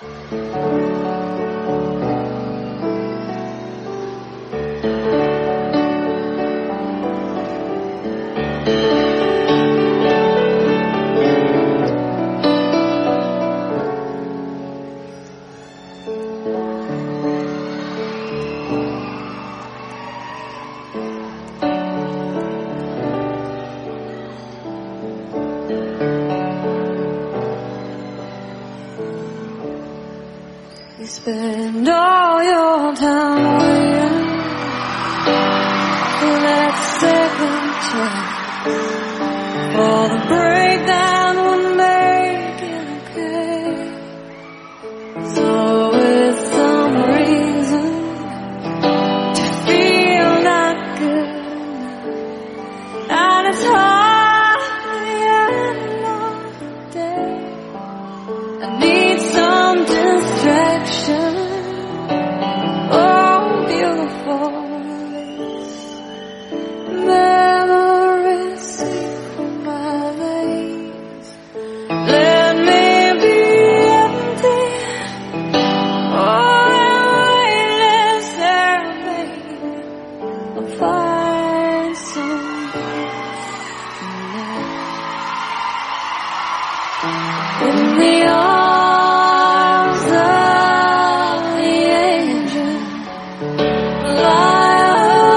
You spend all your time waiting for that second chance, for the breakdown will make it okay. So with some reason to feel not good, and it's hard at the end of the day. I need some distraction. Oh, beautiful memories seep from my veins. Let me be empty. Oh, weightless airplane. I'll find some tonight. In the arms of the angel, fly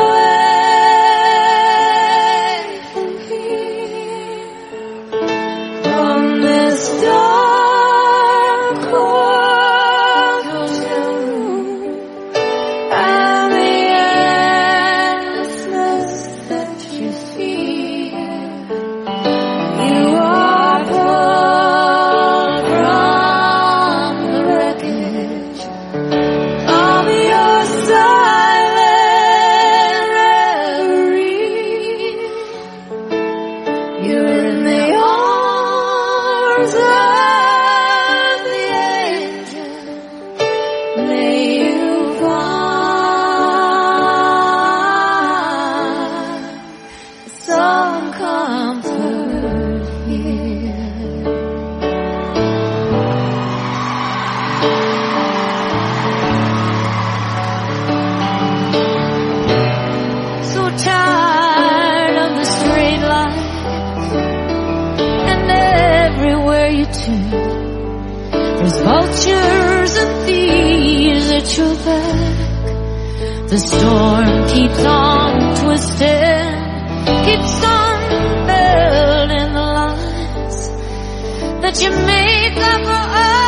away from here, from this dark courtroom, and the endlessness that you feel. You are pulled from the wreckage of your silent reverie. You're in the arms of the angel. May you find some comfort here. So tired of the straight line, and everywhere you turn, there's vultures and thieves at your back. The storm keeps on twisting, keeps on building the lines that you make up for us.